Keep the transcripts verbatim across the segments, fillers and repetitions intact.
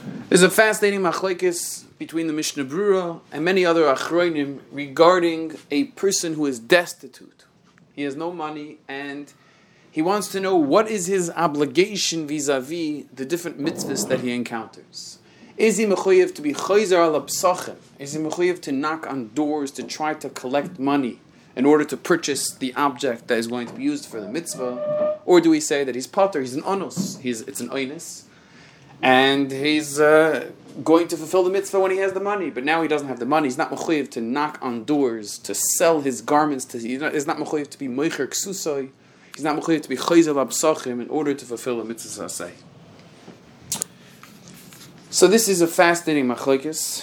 There's a fascinating machlokes between the Mishnah Brura and many other achronim regarding a person who is destitute. He has no money and he wants to know what is his obligation vis-a-vis the different mitzvahs that he encounters. Is he mechuyev to be chayzer al psachim? Is he mechuyev to knock on doors to try to collect money in order to purchase the object that is going to be used for the mitzvah? Or do we say that he's pater, he's an onus, he's, it's an oinus, and he's uh, going to fulfill the mitzvah when he has the money, but now he doesn't have the money. He's not mechuyev to knock on doors, to sell his garments, to, he's not, he's not mechuyev to be moicher ksusoi, he's not mechuyev to be chayzer al psachim in order to fulfill a mitzvah asay. So this is a fascinating machlokes.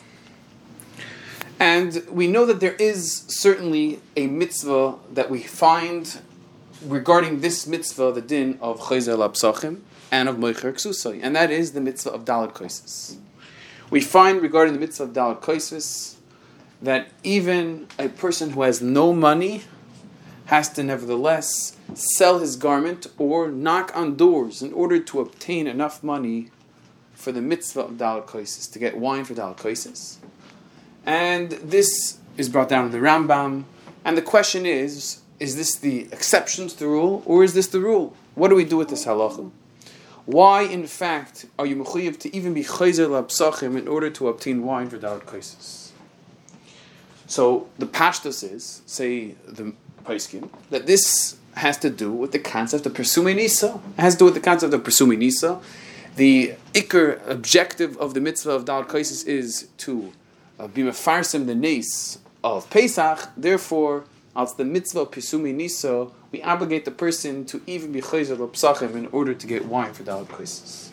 And we know that there is certainly a mitzvah that we find regarding this mitzvah, the din of chayzer al psachim and of moicher ksusoi, and that is the mitzvah of daled kosos. We find regarding the mitzvah of daled kosos that even a person who has no money has to nevertheless sell his garment or knock on doors in order to obtain enough money for the mitzvah of daled kosos, to get wine for daled kosos. And this is brought down in the Rambam. And the question is, is this the exception to the rule, or is this the rule? What do we do with this halacha? Why, in fact, are you mechuyev to even be chayzer al psachim in order to obtain wine for daled kosos? So the pashtus is, say the Paiskim, that this has to do with the concept of Persumei Nisa. It has to do with the concept of Persumei Nisa. The ikar objective of the mitzvah of daled kosos is to uh, be mefarsim the nes of Pesach. Therefore, as the mitzvah of Persumei Nisa, we obligate the person to even be chayzer al psachim in order to get wine for daled kosos.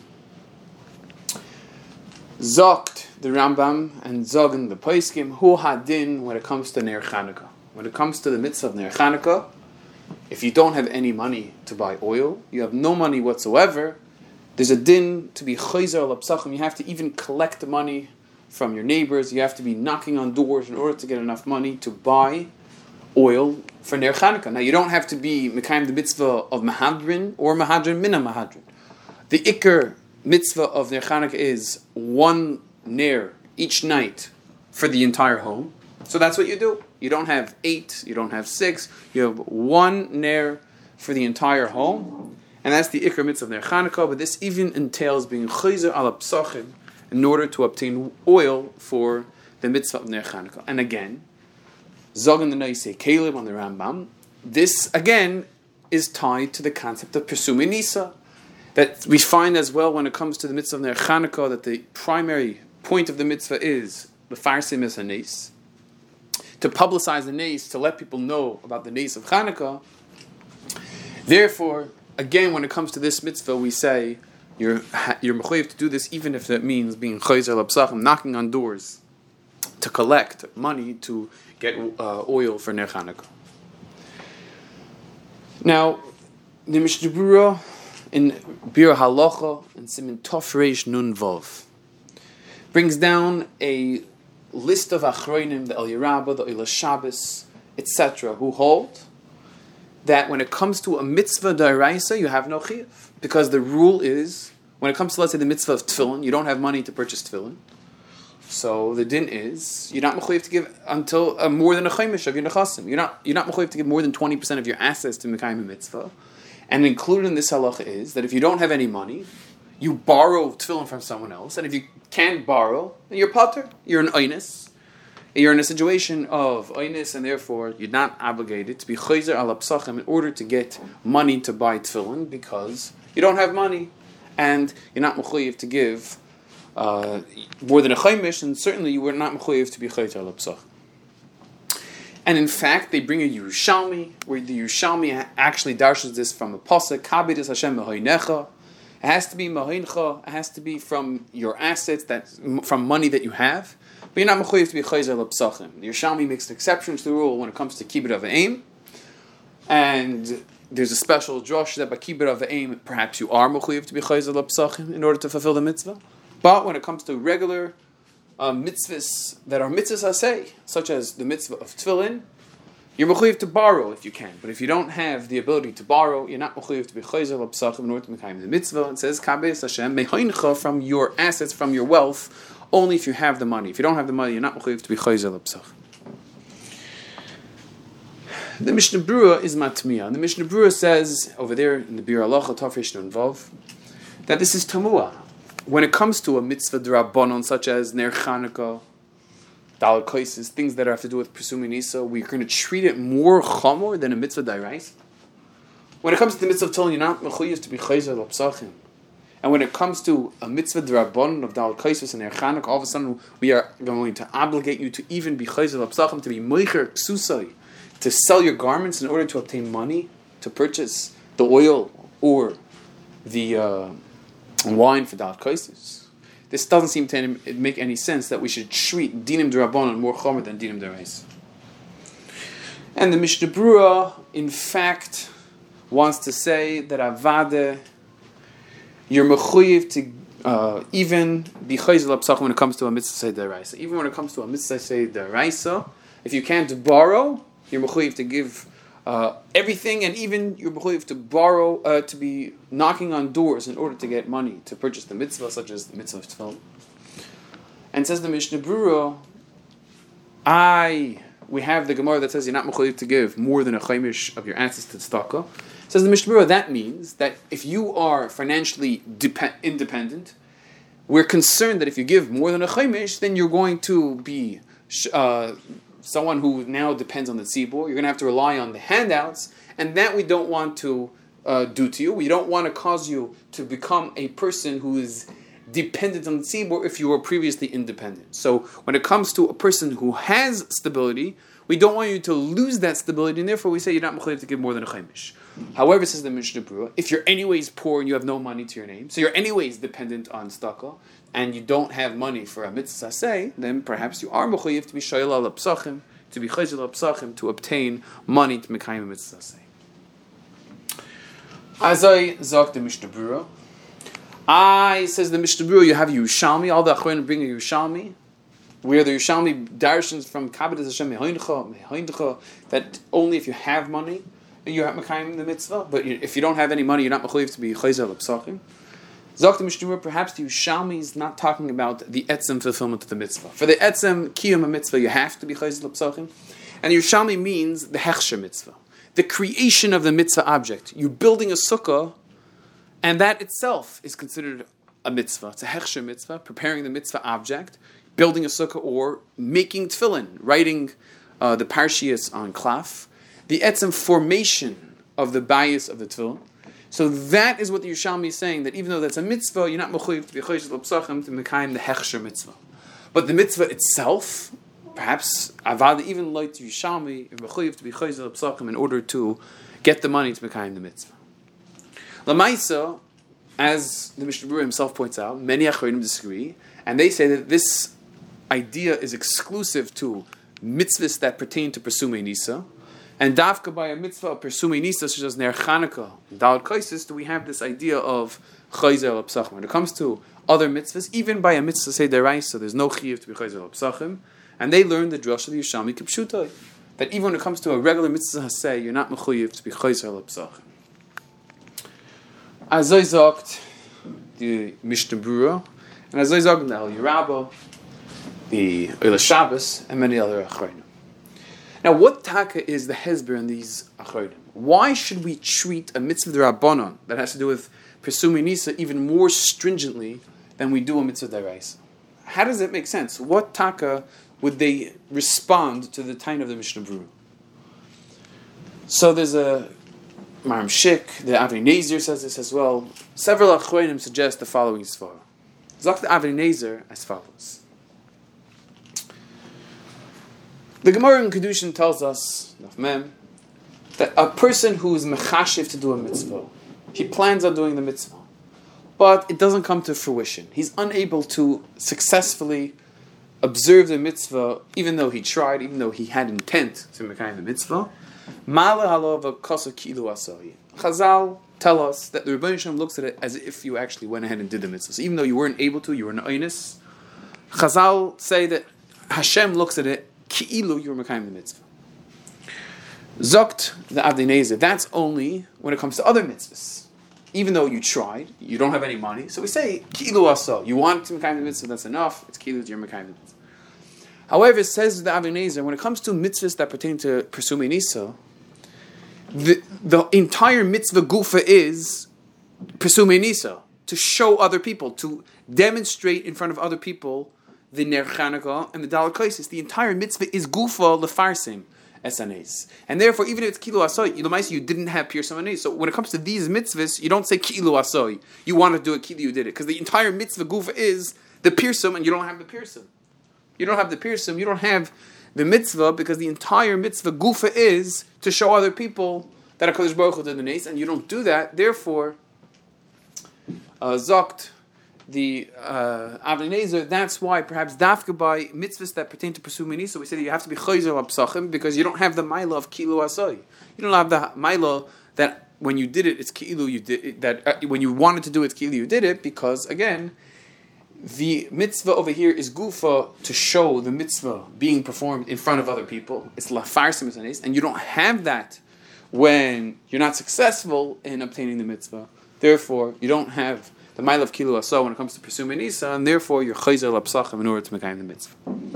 Zogt the Rambam and Zogen the Paiskim hu hadin when it comes to Ner Chanukah. When it comes to the mitzvah of Ner Chanukah, if you don't have any money to buy oil, you have no money whatsoever, there's a din to be chayzer al psachim. You have to even collect the money from your neighbors. You have to be knocking on doors in order to get enough money to buy oil for Ner Chanukah. Now, you don't have to be mekayim the mitzvah of mahadrin or mahadrin mina mahadrin. The ikar mitzvah of Ner Chanukah is one ner each night for the entire home. So that's what you do. You don't have eight, you don't have six, you have one ner for the entire home. And that's the ikar mitzvah of Ner Chanukah, but this even entails being chayzer al psachim in order to obtain oil for the mitzvah of Ner Chanukah. And again, Zogan the Noisei Caleb on the Rambam, this again is tied to the concept of Persumei Nisa, that we find as well when it comes to the mitzvah of Ner Chanukah, that the primary point of the mitzvah is the farsim es hanes, to publicize the nes, to let people know about the nes of Chanukah. Therefore, again, when it comes to this mitzvah, we say you're you're mechuyev to do this, even if that means being chayzer al psachim, knocking on doors to collect money to get uh, oil for Ner Chanukah. Now, the Mishnah Brura in Bir Halacha and Siman Tov Reish Nun Vav brings down a list of achronim, the El Yerabah, the El Shabbos, et cetera, who hold that when it comes to a mitzvah d'oraisa, you have no chiyuv. Because the rule is, when it comes to, let's say, the mitzvah of tefillin, you don't have money to purchase tefillin. So the din is, you're not mechuyev to give until uh, more than a chaimish of your nechasim. You're not you're not mechuyev to give more than twenty percent of your assets to mekayim a mitzvah. And included in this halacha is that if you don't have any money, you borrow tefillin from someone else. And if you can't borrow, then you're pater. You're an oinus. You're in a situation of oinus, and therefore you're not obligated to be chayzer al psachim in order to get money to buy tefillin, because you don't have money, and you're not mechuyev to give uh, more than a chaimish, and certainly you were not mechuyev to be chayzer al psachim. And in fact, they bring a Yerushalmi, where the Yerushalmi actually darshes this from a pasuk, Kabid es Hashem mehoinecha. It has to be mehoincha. It has to be from your assets, that from money that you have. But you're not mechuyev to be chayzer al psachim. The Yerushalmi makes an exception to the rule when it comes to kibbud av v'eim, and there's a special drush that by kibbud av v'eim, perhaps you are mechuyev to be chayzer al psachim in order to fulfill the mitzvah. But when it comes to regular uh, mitzvahs that are mitzvahs asay, such as the mitzvah of tefillin, You're mechuyev to borrow if you can, but if you don't have the ability to borrow, you're not mechuyev to be chayzer l'psachim in order to mekayim the mitzvah. It says kabes Hashem mehoincha from your assets, from your wealth, only if you have the money. If you don't have the money, you're not mechuyev to be chayzer l'psachim. The Mishnah Berurah is matmiya. The Mishnah Berurah says over there in the Bir Halacha Tafresh Nun Vav that this is tamua when it comes to a mitzvah d'Rabbanon such as Ner Chanukah, Dal Kaisis, things that have to do with pursuing Nisa, we're going to treat it more chamor than a mitzvah d'Oraisa. When it comes to the mitzvah of telling you not mechuyev to be chayzer l'psachim, and when it comes to a mitzvah d'Rabbanon of Dal Kaisis and Ner Chanukah, all of a sudden we are going to obligate you to even be chayzer l'psachim, to be meicher ksusai, to sell your garments in order to obtain money to purchase the oil or the uh, wine for Dal Kaisis. This doesn't seem to make any sense that we should treat dinim d'Rabbanan more chomer than dinim d'Oraisa. And the Mishnah Berurah, in fact, wants to say that avade, you're mechuyev to uh, even be chayzer l'psachim when it comes to a mitzvah d'Oraisa. Even when it comes to a mitzvah d'Oraisa, if you can't borrow, you're mechuyev to give uh, everything, and even you're mechuyev to borrow, uh, to be knocking on doors in order to get money to purchase the mitzvah, such as the mitzvah of tefillin. And says the Mishnah Berurah, I we have the Gemara that says you're not mechuyev to give more than a chaimish of your assets to tzedakah. Says the Mishnah Berurah, that means that if you are financially dep- independent, we're concerned that if you give more than a chaimish, then you're going to be uh, someone who now depends on the tzibur. You're going to have to rely on the handouts, and that we don't want to uh, do to you. We don't want to cause you to become a person who is dependent on the tzibur if you were previously independent. So when it comes to a person who has stability, we don't want you to lose that stability, and therefore we say you're not mechuyev to give more than a chaimish. However, says the Mishnah Berurah, if you're anyways poor and you have no money to your name, so you're anyways dependent on tzedakah, and you don't have money for a mitzvah say, then perhaps you are mechuyev to be shayla l'psachim, to be chayzer l'psachim, to obtain money to mekayim a mitzvah say. Azai zok the Mishnah Berurah. I, says the Mishnah Berurah, you have Yerushalmi, all the Achronim bring a Yerushalmi, where the Yerushalmi darshans from Kabbalah Hashem mehoincha, mehoincha, that only if you have money, you have mekayim the mitzvah, but if you don't have any money, you're not mechuyev to be chayzer l'psachim. Zok the Mishnah Berurah, perhaps the Yerushalmi is not talking about the etzem fulfillment of the mitzvah. For the etzem kiyum a mitzvah, you have to be chayzer l'psachim, and Yerushalmi means the hechsher mitzvah, the creation of the mitzvah object. You're building a sukkah, and that itself is considered a mitzvah. It's a hechsher mitzvah, preparing the mitzvah object, building a sukkah, or making tefillin, writing uh, the parshias on klaf, the etzem formation of the bias of the tefillin. So that is what the Yerushalmi is saying, that even though that's a mitzvah, you're not mechuyev to be chayzer l'psachim to mekayim the hechsher mitzvah. But the mitzvah itself, perhaps avad even like the Yerushalmi, you're mechuyev to be chayzer l'psachim in order to get the money to mekayim the mitzvah. Lamaisa, as the Mishnah Berurah himself points out, many Achronim disagree, and they say that this idea is exclusive to mitzvahs that pertain to Pesumei Nisa, and dafka by a mitzvah of Pesumei Nisa, such as Ner Chanukah, Dal Kaisis, do we have this idea of chayzer l'psachim. When it comes to other mitzvahs, even by a mitzvah say d'oraisa, there's no chiyuv to be chayzer l'psachim, and they learn the drush of the Yerushalmi kipshutai, that even when it comes to a regular mitzvah say, you're not mechuyev to be chayzer l'psachim. As I sagt the Mishnah Berurah, and as I sagt the Eliyah Rabbah, the Oila Shabbos, and many other Achronim. Now, what taka is the hezber in these Achronim? Why should we treat a mitzvah d'Rabbanan that has to do with Pesumei Nisa even more stringently than we do a mitzvah d'Oraisa? How does it make sense? What taka would they respond to the time of the Mishnah Berurah? So there's a Maram Shik, the Avnei Nezer says this as well. Several Achronim suggest the following svara. Zok the Avnei Nezer as follows. The Gemara in Kedushin tells us, Mem, that a person who is mechashiv to do a mitzvah, he plans on doing the mitzvah, but it doesn't come to fruition. He's unable to successfully observe the mitzvah, even though he tried, even though he had intent to make the mitzvah. Chazal tell us that the Rebbeinu Shalom looks at it as if you actually went ahead and did the mitzvah. So even though you weren't able to, you were an oinus. Chazal say that Hashem looks at it ki'ilu you were mekayim the mitzvah. Zokt the Avnei Nezer. That's only when it comes to other mitzvahs. Even though you tried, you don't have any money. So we say, Ki'ilu Asa. You want to Mekayim the mitzvah, that's enough. It's Ki'ilu, you're Mekayim the mitzvah. However, it says the Avnei Nezer, when it comes to mitzvahs that pertain to Persumei Nisa, the, the entire mitzvah gufa is Persumei Nisa, to show other people, to demonstrate in front of other people the Ner Chanukah and the Daled Kaisis. The entire mitzvah is gufa lefarsim esanes. And therefore, even if it's Ki'ilu Asoi, you didn't have Pirsum Anes. So when it comes to these mitzvahs, you don't say Ki'ilu Asoi. You want to do it, Ki'ilu, you did it. Because the entire mitzvah gufa is the Pirsum, and you don't have the Pirsum. You don't have the Pirsum, you don't have the mitzvah, because the entire mitzvah gufa is to show other people that HaKadosh Baruch Hu did the nes, and you don't do that. Therefore, uh, Zokt, the uh, Avnei Nezer, that's why perhaps dafka by mitzvahs that pertain to Persumei Nisa, we say that you have to be chayzer l'psachim, because you don't have the mila of Ki'ilu Asoi. You don't have the mila that when you did it, it's Ki'ilu you did it, that uh, when you wanted to do it, it's Ki'ilu you did it, because again, the mitzvah over here is gufa to show the mitzvah being performed in front of other people. It's lafarsim esanes, and you don't have that when you're not successful in obtaining the mitzvah. Therefore, you don't have the mile of Ki'ilu Asa when it comes to Persumei Nisa, and therefore you're chayzer l'psachim in order to Mekayim the mitzvah.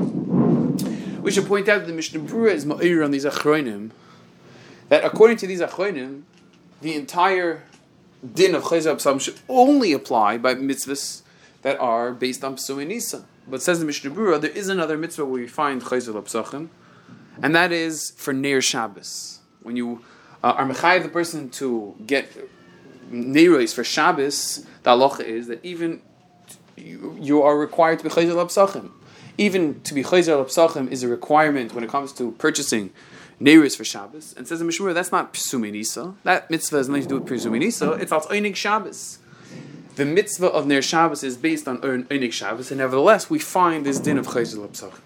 We should point out that the Mishnah Berurah is ma'ir on these achronim, that according to these achronim, the entire din of chayzer l'psachim should only apply by mitzvahs that are based on Persumei Nisa. But says the Mishnah Berurah, there is another mitzvah where we find chayzer l'psachim, and that is for Ner Shabbos. When you uh, are mechayev the person to get neiros for Shabbos, the halacha is that even you, you are required to be chayzer l'psachim. Even to be chayzer l'psachim is a requirement when it comes to purchasing neiros for Shabbos. And says the Mishnah Berurah, that's not Persumei Nisa. That mitzvah has nothing to do with Persumei Nisa. It's al Einig Shabbos. The mitzvah of Ner Shabbos is based on Einig Shabbos, and nevertheless we find this din of chayzer l'psachim.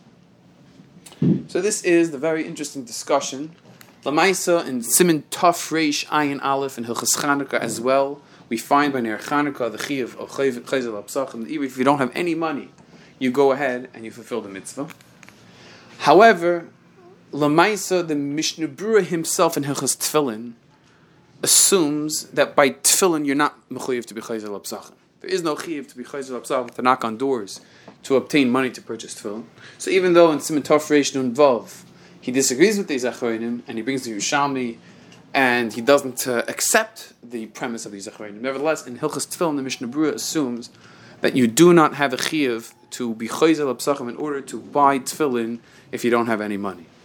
So this is the very interesting discussion. Lamaisa in Siman Tov Reish Ayin Aleph and Hilchas Chanukah as well. We find by Ner Chanukah the chiyuv of chayzer l'psachim. Even if you don't have any money, you go ahead and you fulfill the mitzvah. However, Lamaisa, the Mishnah Berurah himself in Hilchas Tefillin assumes that by tefillin you're not mechuyev to be chayzer l'psachim. There is no chiyuv to be chayzer l'psachim, to knock on doors to obtain money to purchase tefillin. So even though in Siman Tov Reish Nun Vav he disagrees with these achronim and he brings the Yerushalmi and he doesn't uh, accept the premise of these achronim, nevertheless in Hilchas Tefillin the Mishnah Berurah assumes that you do not have a chiyuv to be chayzer l'psachim in order to buy tefillin if you don't have any money.